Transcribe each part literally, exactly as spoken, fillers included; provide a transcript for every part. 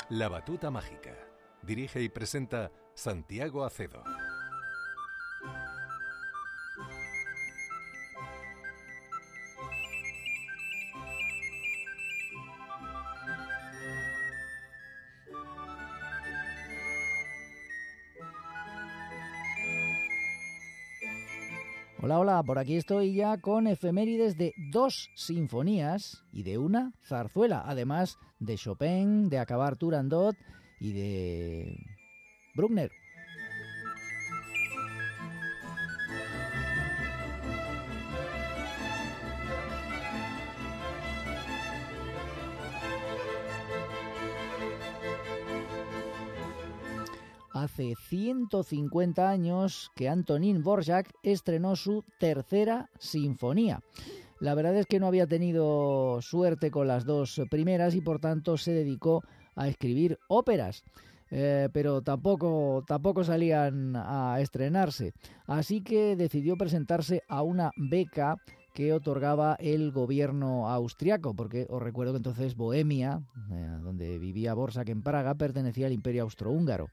La Batuta Mágica. Dirige y presenta Santiago Acedo. Hola, hola, por aquí estoy ya con efemérides de dos sinfonías y de una zarzuela, además de Chopin, de acabar Turandot y de Bruckner. Hace ciento cincuenta años que Antonín Dvořák estrenó su tercera sinfonía. La verdad es que no había tenido suerte con las dos primeras y por tanto se dedicó a escribir óperas. Eh, pero tampoco, tampoco salían a estrenarse. Así que decidió presentarse a una beca que otorgaba el gobierno austriaco, porque os recuerdo que entonces Bohemia, eh, donde vivía Dvořák en Praga, pertenecía al Imperio Austrohúngaro.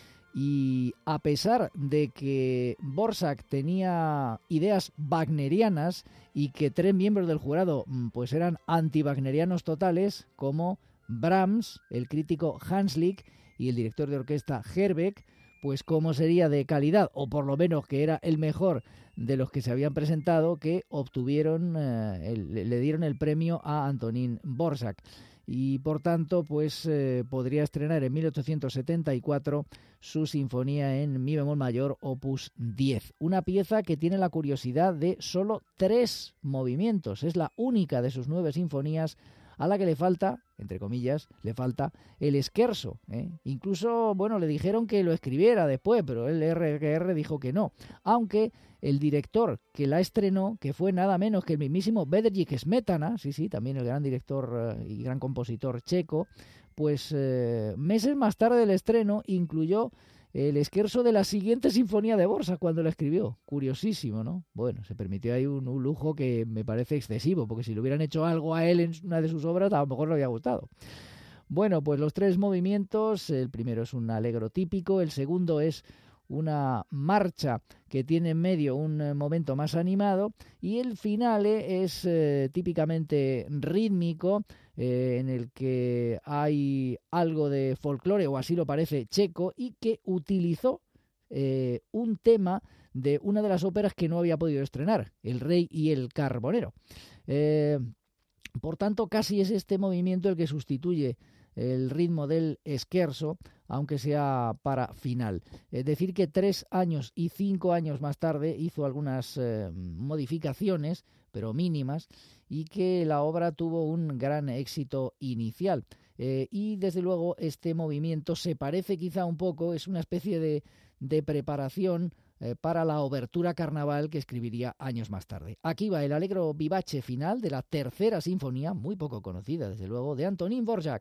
Y a pesar de que Dvořák tenía ideas wagnerianas y que tres miembros del jurado pues eran anti-wagnerianos totales, como Brahms, el crítico Hanslick y el director de orquesta Herbeck, pues cómo sería de calidad, o por lo menos que era el mejor de los que se habían presentado, que obtuvieron, eh, el, le dieron el premio a Antonín Dvořák. Y por tanto pues eh, podría estrenar en mil ochocientos setenta y cuatro su sinfonía en mi bemol mayor opus diez, una pieza que tiene la curiosidad de solo tres movimientos. Es la única de sus nueve sinfonías a la que le falta, entre comillas, le falta el scherzo, ¿eh? Incluso, bueno, le dijeron que lo escribiera después, pero el R Q R dijo que no, aunque el director que la estrenó, que fue nada menos que el mismísimo Bedřich Smetana, sí, sí, también el gran director y gran compositor checo, pues eh, meses más tarde del estreno incluyó el scherzo de la siguiente sinfonía de Dvořák cuando la escribió. Curiosísimo, ¿no? Bueno, se permitió ahí un, un lujo que me parece excesivo, porque si le hubieran hecho algo a él en una de sus obras, a lo mejor le había gustado. Bueno, pues los tres movimientos, el primero es un allegro típico, el segundo es una marcha que tiene en medio un momento más animado y el finale es eh, típicamente rítmico, eh, en el que hay algo de folclore, o así lo parece, checo, y que utilizó eh, un tema de una de las óperas que no había podido estrenar, El Rey y el Carbonero. Eh, por tanto, casi es este movimiento el que sustituye el ritmo del scherzo, aunque sea para final. Es decir, que tres años y cinco años más tarde hizo algunas eh, modificaciones, pero mínimas, y que la obra tuvo un gran éxito inicial. Eh, y desde luego este movimiento se parece quizá un poco, es una especie de, de preparación eh, para la obertura carnaval que escribiría años más tarde. Aquí va el allegro vivace final de la tercera sinfonía, muy poco conocida desde luego, de Antonín Dvořák.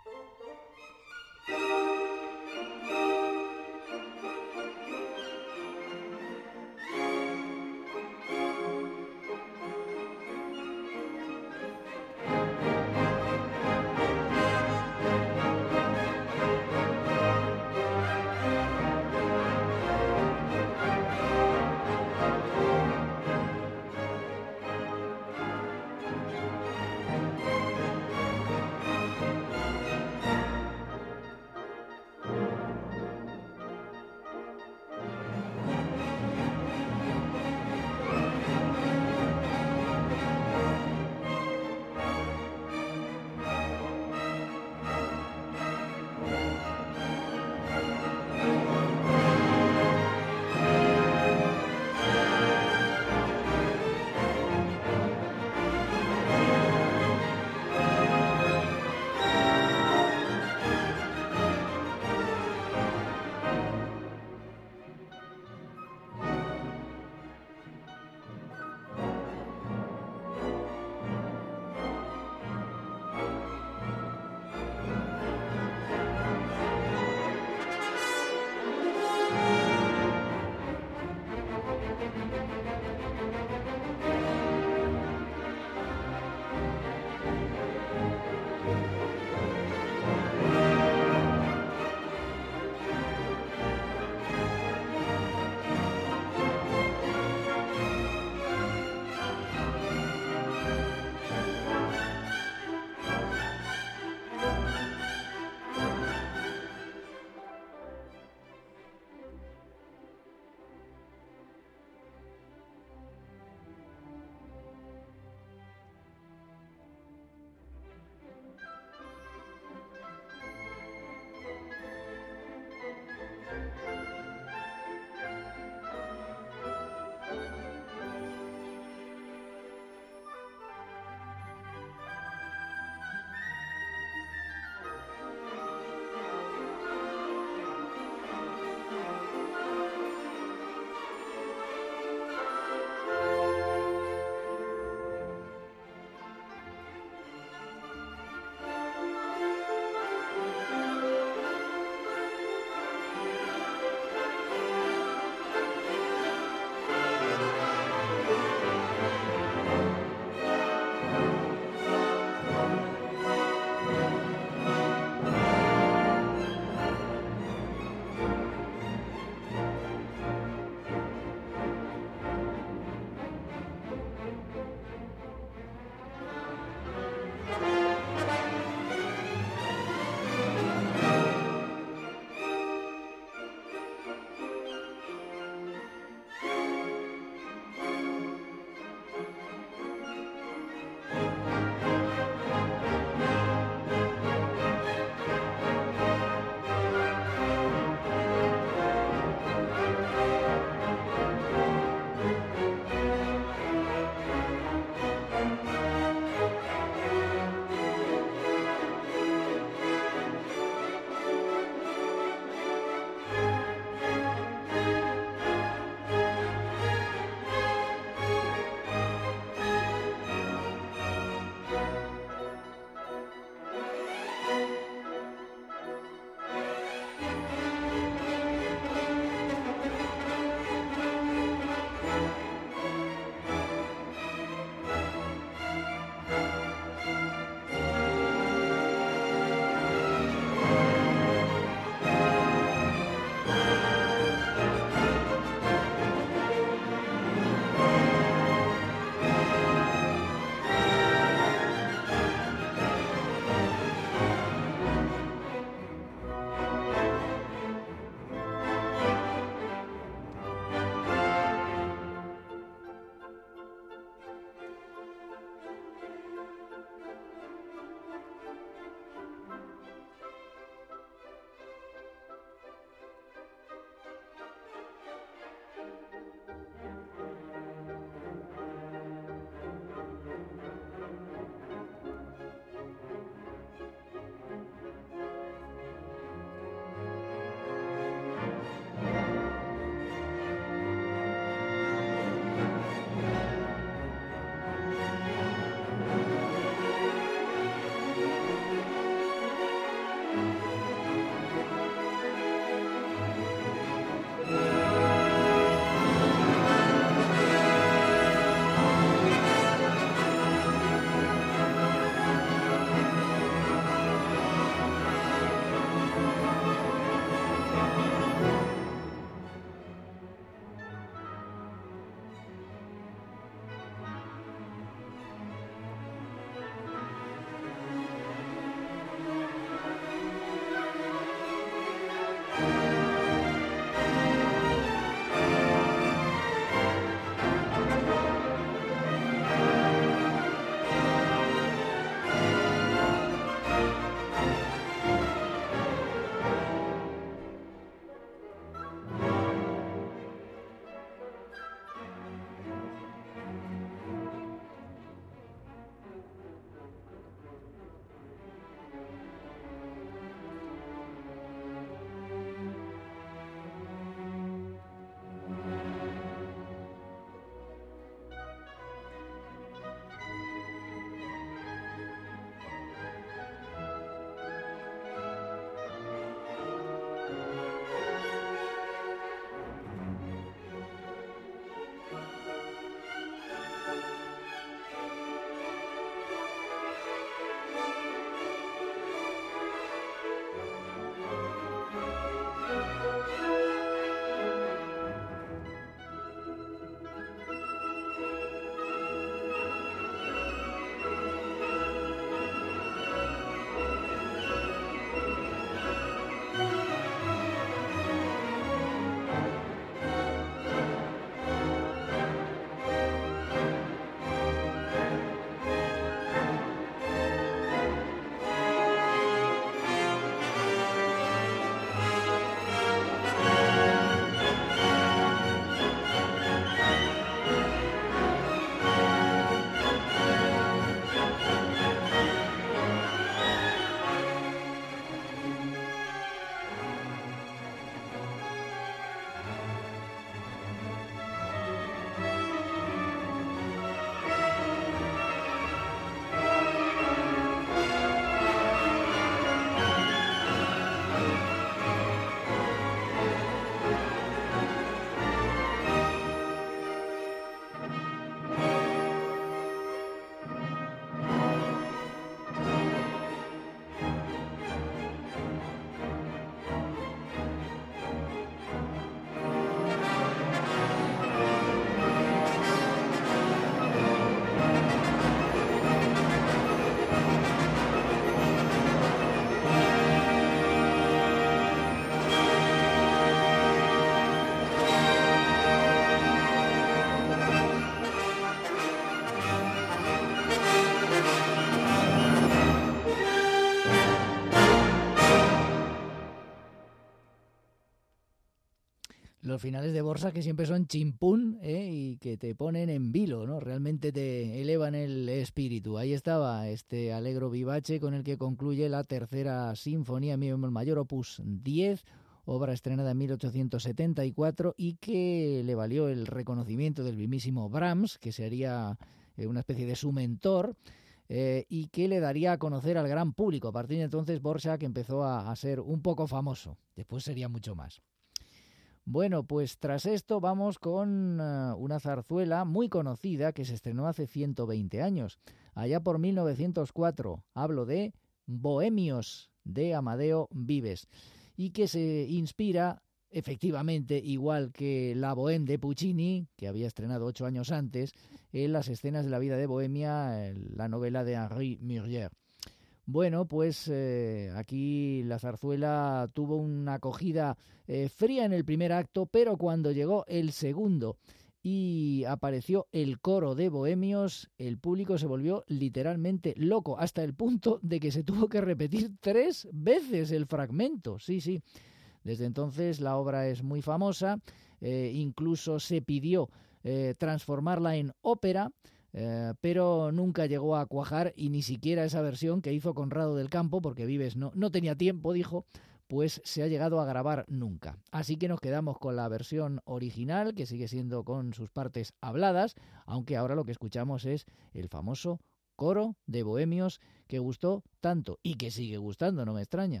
los finales de Dvořák que siempre son chimpún, ¿eh? Y que te ponen en vilo, ¿no? Realmente te elevan el espíritu. Ahí estaba este Allegro vivace con el que concluye la tercera sinfonía en mi bemol mayor, opus diez, obra estrenada en mil ochocientos setenta y cuatro y que le valió el reconocimiento del mismísimo Brahms, que sería eh, una especie de su mentor, eh, y que le daría a conocer al gran público. A partir de entonces Dvořák empezó a, a ser un poco famoso. Después sería mucho más. Bueno, pues tras esto vamos con uh, una zarzuela muy conocida que se estrenó hace ciento veinte años, allá por mil novecientos cuatro. Hablo de Bohemios, de Amadeo Vives, y que se inspira, efectivamente, igual que la Bohème de Puccini, que había estrenado ocho años antes, en las escenas de la vida de Bohemia, la novela de Henri Murger. Bueno, pues eh, aquí la zarzuela tuvo una acogida eh, fría en el primer acto, pero cuando llegó el segundo y apareció el coro de bohemios, el público se volvió literalmente loco, hasta el punto de que se tuvo que repetir tres veces el fragmento. Sí, sí. Desde entonces la obra es muy famosa, eh, incluso se pidió eh, transformarla en ópera, Eh, pero nunca llegó a cuajar, y ni siquiera esa versión que hizo Conrado del Campo, porque Vives no, no tenía tiempo, dijo, pues se ha llegado a grabar nunca. Así que nos quedamos con la versión original, que sigue siendo con sus partes habladas, aunque ahora lo que escuchamos es el famoso coro de bohemios que gustó tanto y que sigue gustando, no me extraña.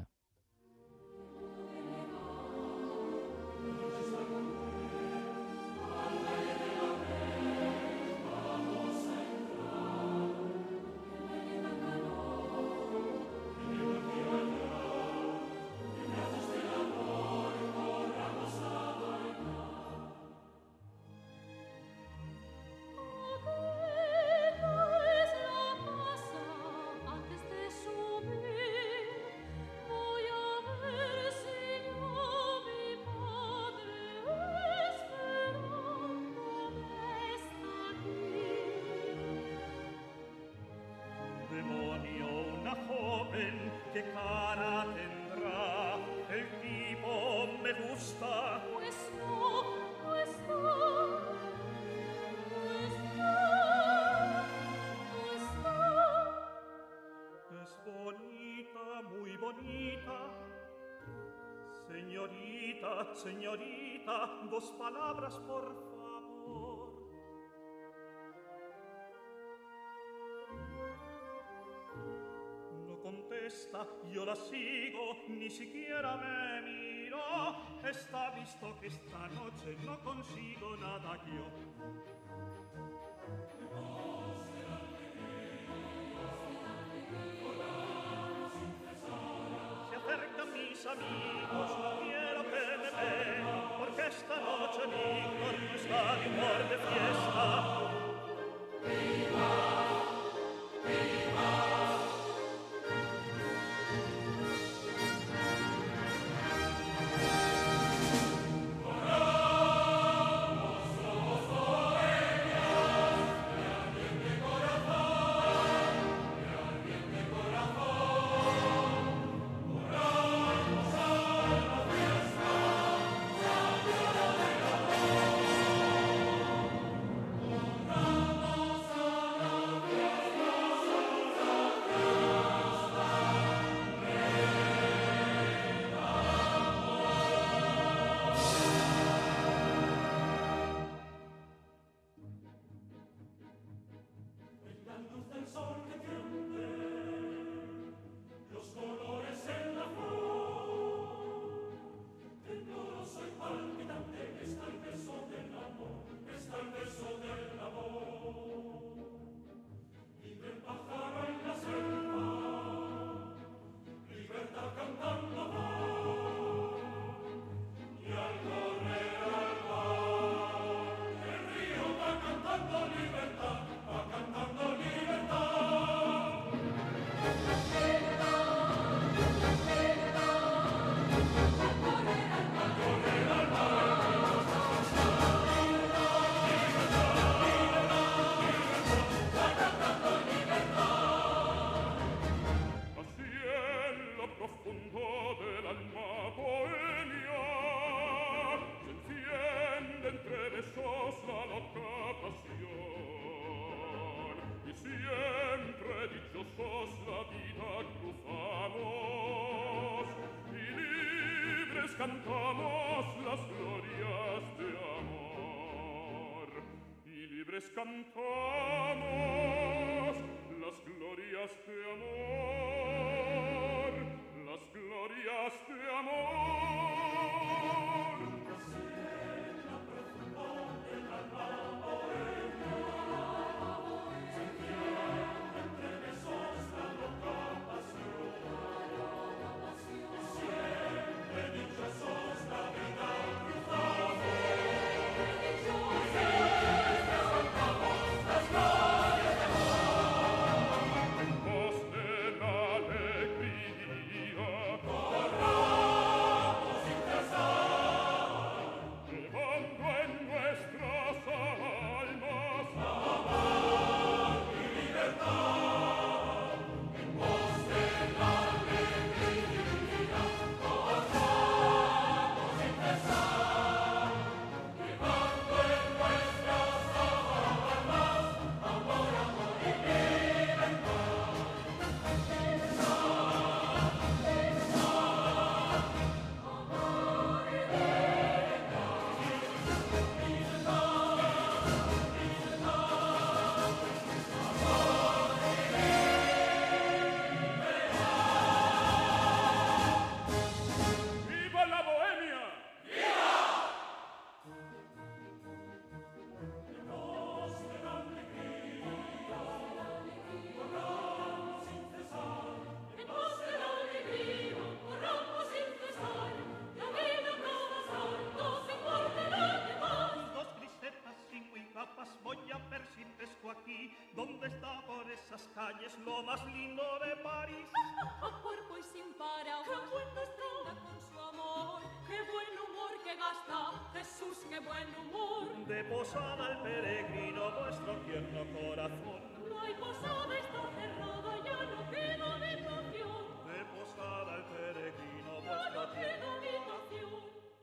Señorita, dos palabras, por favor. No contesta, yo la sigo, ni siquiera me miro. Está visto que esta noche no consigo nada yo. Se acercan mis amigos, no quiero que me vean, porque esta noche mi cuerpo está de humor de fiesta. dichosa loca pasión, y siempre dichosos la vida cruzamos, y libres cantamos las glorias de amor, y libres cantamos las glorias de amor, las glorias de amor. ¿Dónde está por esas calles lo más lindo de París? A cuerpo y sin para, qué buen destino con su amor, qué buen humor que gasta, Jesús, qué buen humor. De posada el peregrino, vuestro tierno corazón. No hay posada, está cerrada, ya no queda habitación. De posada el peregrino, Ya vuestro no queda tierno habitación.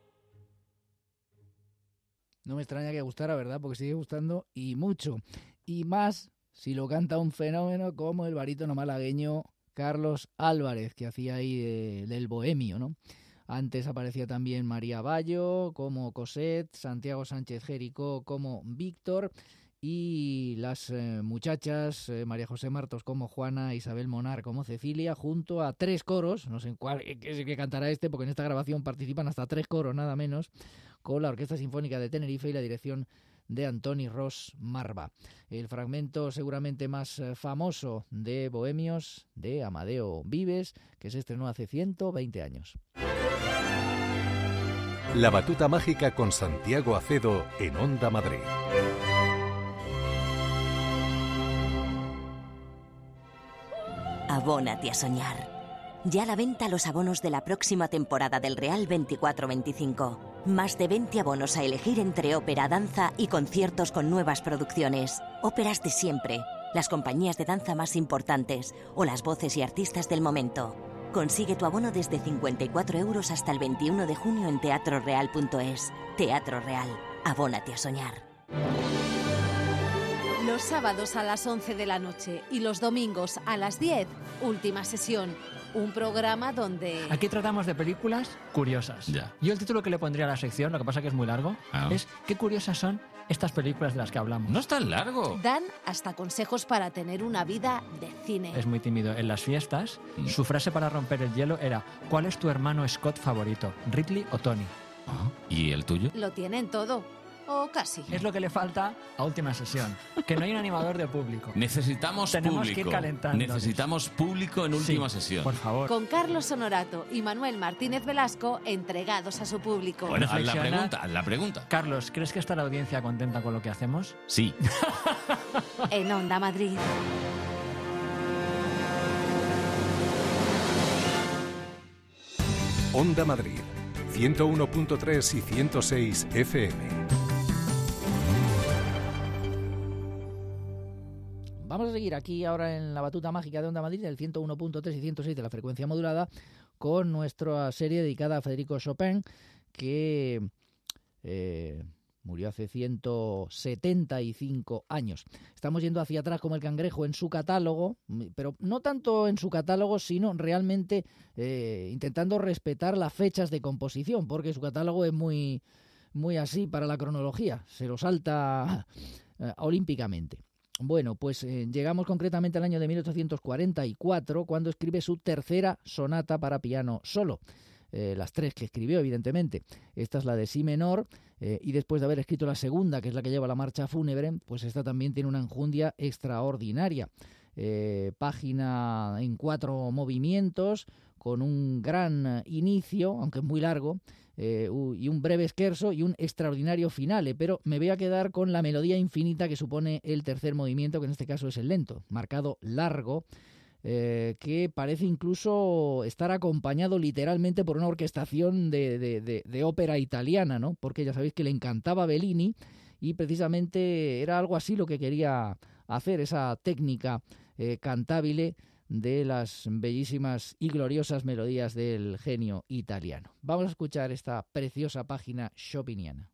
No me extraña que gustara, ¿verdad? Porque sigue gustando y mucho. Y más si lo canta un fenómeno como el barítono malagueño Carlos Álvarez, que hacía ahí de, del bohemio, ¿no? Antes aparecía también María Bayo como Cosette, Santiago Sánchez Jericó como Víctor y las eh, muchachas eh, María José Martos como Juana, Isabel Monar como Cecilia, junto a tres coros, no sé en cuál qué, qué cantará este, porque en esta grabación participan hasta tres coros nada menos, con la Orquesta Sinfónica de Tenerife y la dirección de Antoni Ros Marva. El fragmento seguramente más famoso de Bohemios de Amadeo Vives, que se estrenó hace ciento veinte años. La batuta mágica con Santiago Acedo en Onda Madrid. Abónate a soñar. Ya a la venta los abonos de la próxima temporada del Real veinticuatro veinticinco. Más de veinte abonos a elegir entre ópera, danza y conciertos con nuevas producciones. Óperas de siempre, las compañías de danza más importantes o las voces y artistas del momento. Consigue tu abono desde cincuenta y cuatro euros hasta el veintiuno de junio en teatro real punto es. Teatro Real. Abónate a soñar. Los sábados a las once de la noche y los domingos a las diez, última sesión. Un programa donde... Aquí tratamos de películas curiosas. Ya. Yo el título que le pondría a la sección, lo que pasa que es muy largo, Ah. es ¿qué curiosas son estas películas de las que hablamos? No es tan largo. dan hasta consejos para tener una vida de cine. Es muy tímido. En las fiestas, Mm. su frase para romper el hielo era ¿cuál es tu hermano Scott favorito? ¿Ridley o Tony? Ah, ¿y el tuyo? Lo tienen todo, o casi. Es lo que le falta a última sesión, que no hay un animador de público. Necesitamos Tenemos que público. ir calentando. Necesitamos público en última Sí, sesión. por favor. Con Carlos Honorato y Manuel Martínez Velasco entregados a su público. Bueno, haz la reflexionar. pregunta, haz la pregunta. Carlos, ¿crees que está la audiencia contenta con lo que hacemos? Sí. En Onda Madrid. Onda Madrid, ciento uno punto tres y ciento seis F M. Vamos a seguir aquí ahora en la batuta mágica de Onda Madrid, del ciento uno punto tres y ciento seis de la frecuencia modulada, con nuestra serie dedicada a Federico Chopin, que, eh, Murió hace ciento setenta y cinco años. Estamos yendo hacia atrás como el cangrejo en su catálogo, pero no tanto en su catálogo, sino realmente eh, intentando respetar las fechas de composición, porque su catálogo es muy, muy así para la cronología, se lo salta eh, olímpicamente. Bueno, pues eh, llegamos concretamente al año de mil ochocientos cuarenta y cuatro, cuando escribe su tercera sonata para piano solo. Eh, las tres que escribió, evidentemente. Esta es la de si menor, eh, y después de haber escrito la segunda, que es la que lleva la marcha fúnebre, pues esta también tiene una enjundia extraordinaria. Eh, página en cuatro movimientos, con un gran inicio, aunque muy largo, eh, y un breve scherzo y un extraordinario finale, pero me voy a quedar con la melodía infinita que supone el tercer movimiento, que en este caso es el lento, marcado largo, Eh, que parece incluso estar acompañado literalmente por una orquestación de, de, de, de ópera italiana, ¿no? Porque ya sabéis que le encantaba Bellini y precisamente era algo así lo que quería hacer, esa técnica eh, cantabile de las bellísimas y gloriosas melodías del genio italiano. Vamos a escuchar esta preciosa página chopiniana.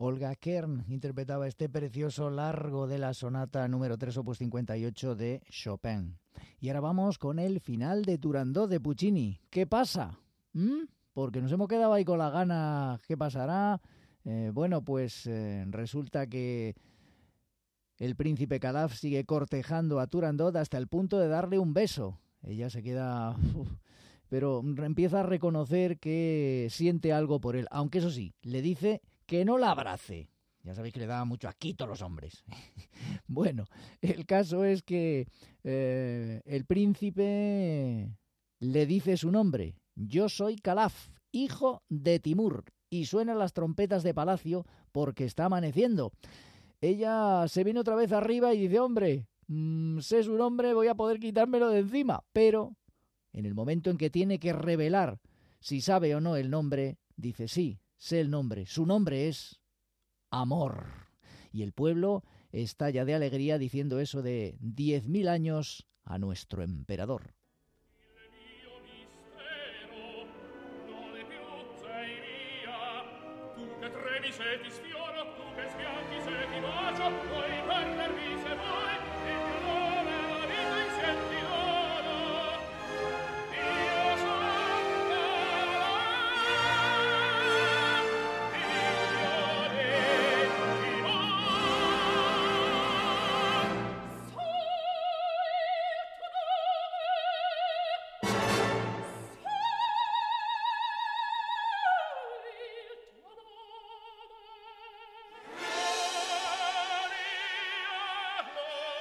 Olga Kern interpretaba este precioso largo de la sonata número tres, opus cincuenta y ocho de Chopin. Y ahora vamos con el final de Turandot de Puccini. ¿Qué pasa? ¿Mm? Porque nos hemos quedado ahí con la gana. ¿Qué pasará? Eh, bueno, pues eh, resulta que el príncipe Calaf sigue cortejando a Turandot hasta el punto de darle un beso. Ella se queda... Uf, pero empieza a reconocer que siente algo por él, aunque eso sí, le dice que no la abrace. Ya sabéis que le daba mucho asquito a los hombres. Bueno, el caso es que eh, el príncipe le dice su nombre. Yo soy Calaf, hijo de Timur, y suenan las trompetas de palacio porque está amaneciendo. Ella se viene otra vez arriba y dice, hombre, mmm, sé su nombre, voy a poder quitármelo de encima. Pero en el momento en que tiene que revelar si sabe o no el nombre, dice, sí, sé el nombre. Su nombre es Amor. Y el pueblo estalla de alegría diciendo eso de diez mil años a nuestro emperador. Gloria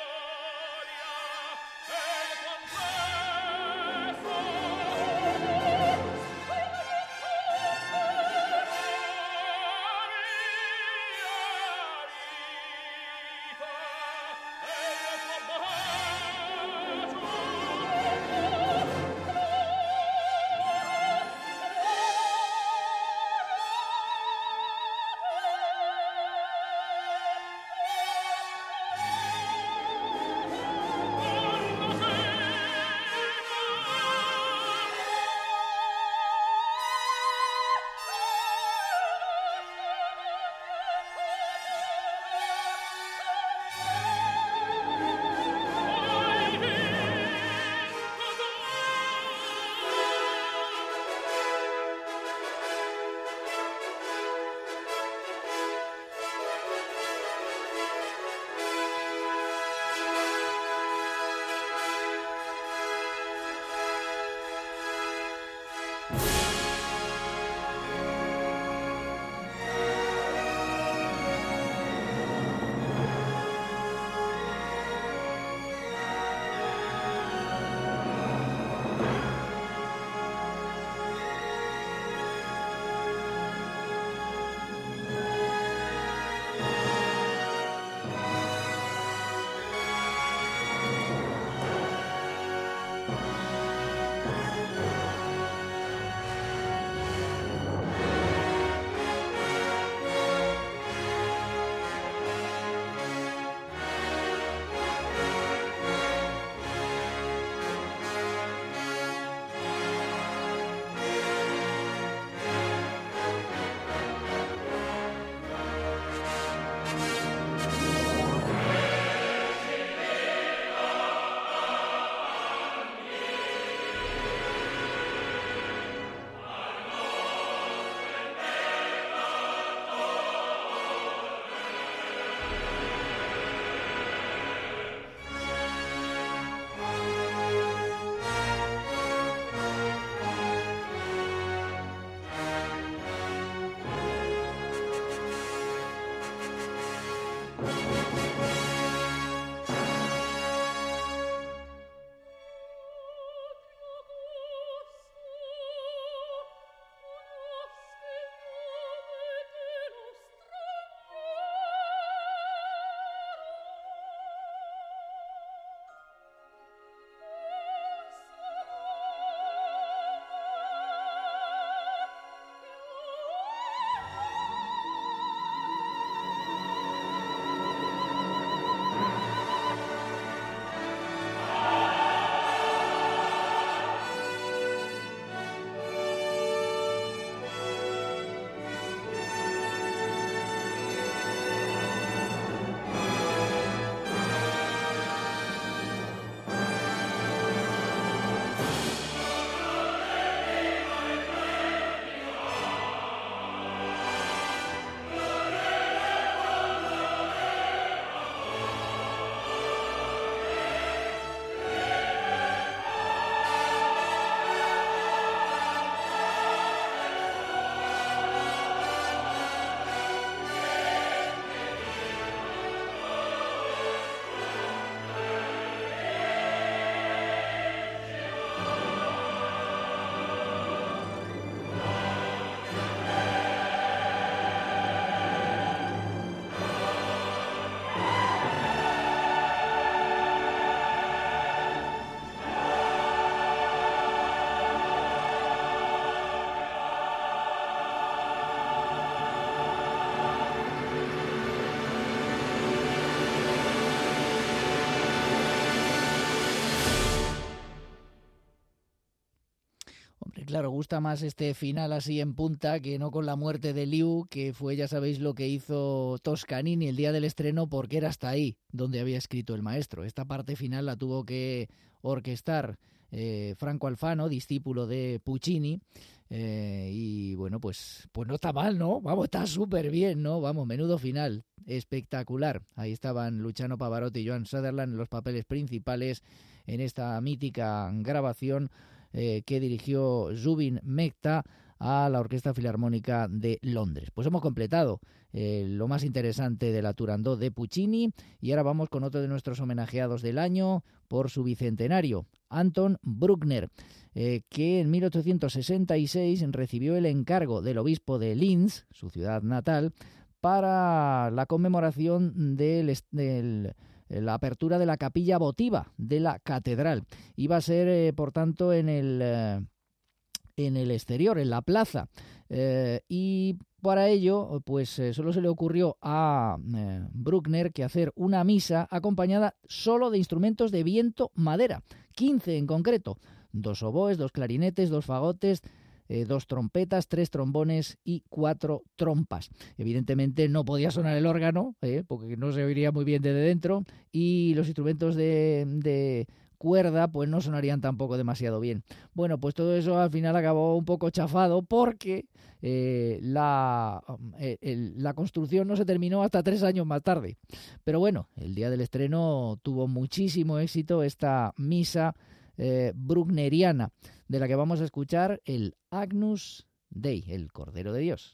Hombre, claro, gusta más este final así en punta que no con la muerte de Liu, que fue, ya sabéis, lo que hizo Toscanini el día del estreno, porque era hasta ahí donde había escrito el maestro. Esta parte final la tuvo que orquestar eh, Franco Alfano, discípulo de Puccini, eh, y bueno, pues, pues no está mal, ¿no? Vamos, está súper bien, ¿no? Vamos, menudo final, espectacular. Ahí estaban Luciano Pavarotti y Joan Sutherland en los papeles principales en esta mítica grabación Eh, que dirigió Zubin Mehta a la Orquesta Filarmónica de Londres. Pues hemos completado eh, lo más interesante de la Turandot de Puccini y ahora vamos con otro de nuestros homenajeados del año por su bicentenario, Anton Bruckner, eh, que en mil ochocientos sesenta y seis recibió el encargo del obispo de Linz, su ciudad natal, para la conmemoración del, del la apertura de la capilla votiva de la catedral. Iba a ser, eh, por tanto, en el, eh, en el exterior, en la plaza. Eh, y para ello, pues eh, solo se le ocurrió a eh, Bruckner que hacer una misa acompañada solo de instrumentos de viento madera, quince en concreto. Dos oboes, dos clarinetes, dos fagotes, Eh, dos trompetas, tres trombones y cuatro trompas. Evidentemente no podía sonar el órgano, eh, porque no se oiría muy bien desde dentro, y los instrumentos de, de cuerda pues no sonarían tampoco demasiado bien. Bueno, pues todo eso al final acabó un poco chafado porque eh, la, eh, el, la construcción no se terminó hasta tres años más tarde. Pero bueno, el día del estreno tuvo muchísimo éxito esta misa eh, bruckneriana, de la que vamos a escuchar el Agnus Dei, el Cordero de Dios.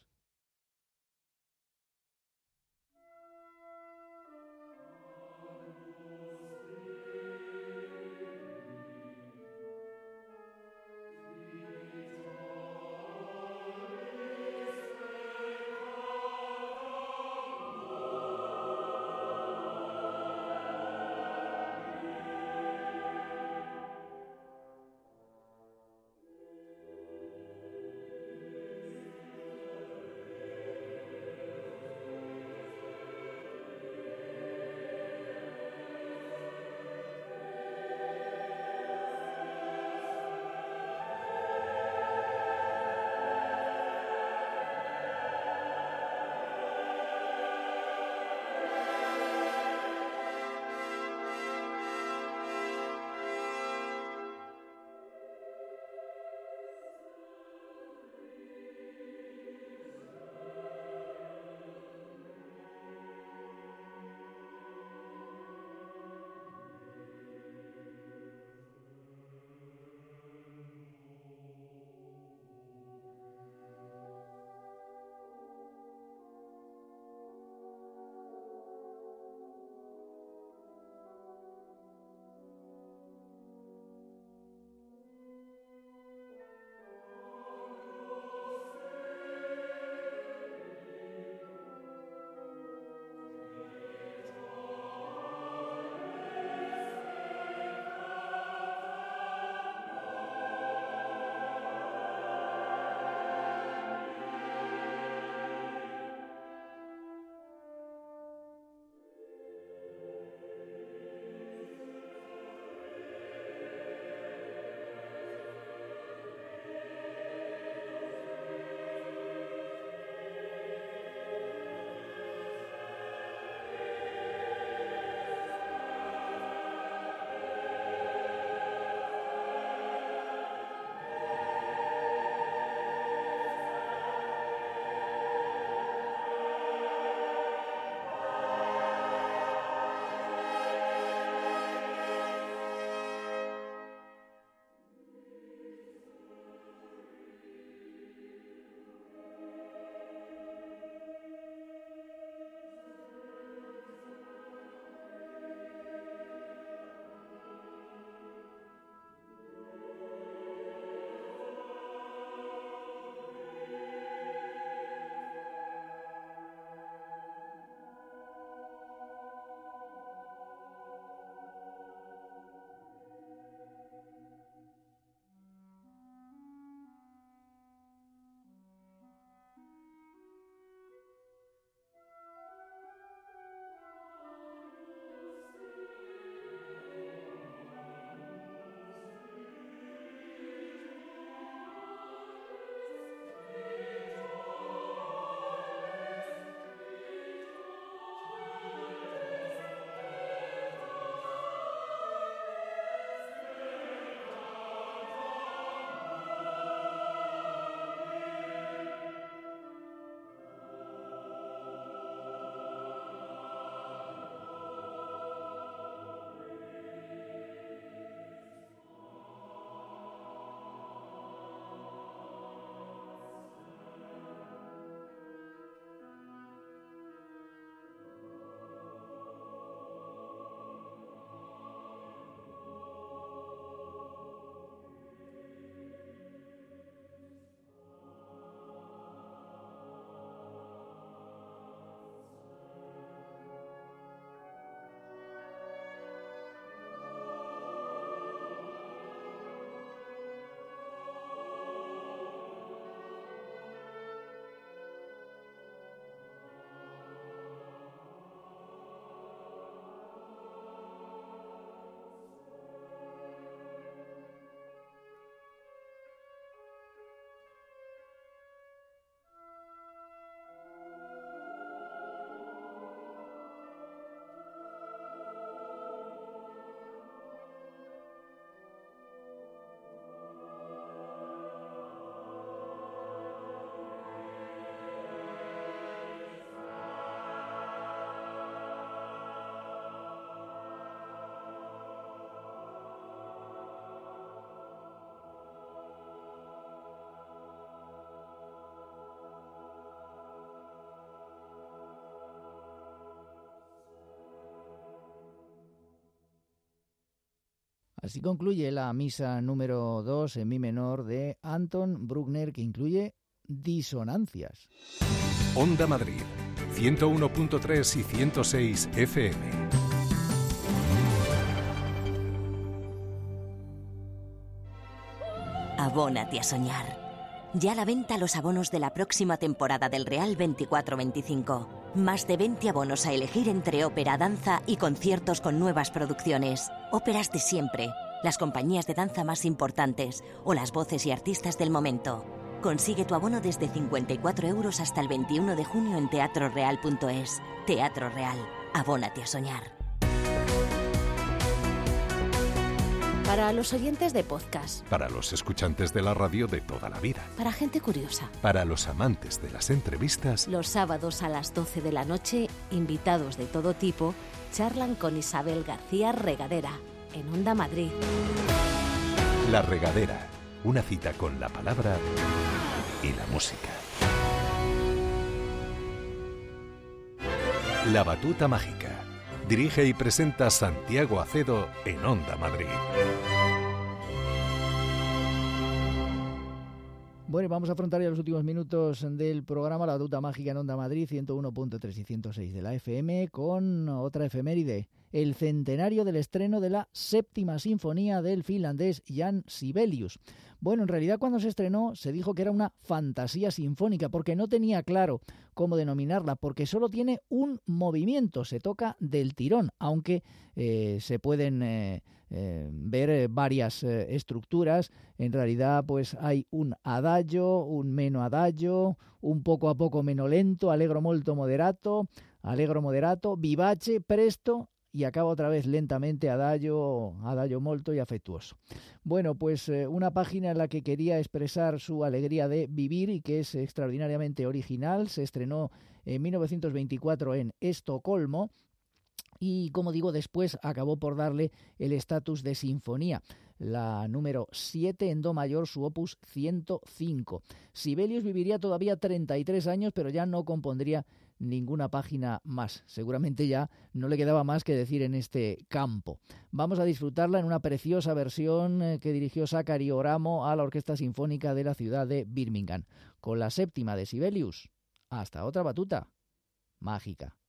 Así concluye la misa número dos en mi menor de Anton Bruckner, que incluye disonancias. Onda Madrid, ciento uno punto tres y ciento seis F M. Abónate a soñar. Ya a la venta los abonos de la próxima temporada del Real veinticuatro veinticinco. Más de veinte abonos a elegir entre ópera, danza y conciertos con nuevas producciones. Óperas de siempre, las compañías de danza más importantes o las voces y artistas del momento. Consigue tu abono desde cincuenta y cuatro euros hasta el veintiuno de junio en teatro real punto es. Teatro Real. Abónate a soñar. Para los oyentes de podcast. Para los escuchantes de la radio de toda la vida. Para gente curiosa. Para los amantes de las entrevistas. Los sábados a las doce de la noche, invitados de todo tipo charlan con Isabel García Regadera en Onda Madrid. La Regadera, una cita con la palabra y la música. La Batuta Mágica. Dirige y presenta Santiago Acedo en Onda Madrid. Bueno, vamos a afrontar ya los últimos minutos del programa La Batuta Mágica en Onda Madrid, ciento uno punto tres y ciento seis de la F M, con otra efeméride, el centenario del estreno de la séptima sinfonía del finlandés Jan Sibelius. Bueno, en realidad cuando se estrenó se dijo que era una fantasía sinfónica porque no tenía claro cómo denominarla, porque solo tiene un movimiento, se toca del tirón, aunque eh, se pueden eh, eh, ver eh, varias eh, estructuras. En realidad pues hay un adagio, un meno adagio, un poco a poco meno lento, allegro molto moderato, allegro moderato, vivace, presto, y acaba otra vez lentamente, adagio, adagio molto y afectuoso. Bueno, pues eh, una página en la que quería expresar su alegría de vivir y que es extraordinariamente original. Se estrenó en mil novecientos veinticuatro en Estocolmo y, como digo, después acabó por darle el estatus de sinfonía. La número siete en do mayor, su opus ciento cinco. Sibelius viviría todavía treinta y tres años, pero ya no compondría ninguna página más. Seguramente ya no le quedaba más que decir en este campo. Vamos a disfrutarla en una preciosa versión eh, que dirigió Sakari Oramo a la Orquesta Sinfónica de la ciudad de Birmingham, con la séptima de Sibelius. Hasta otra batuta mágica.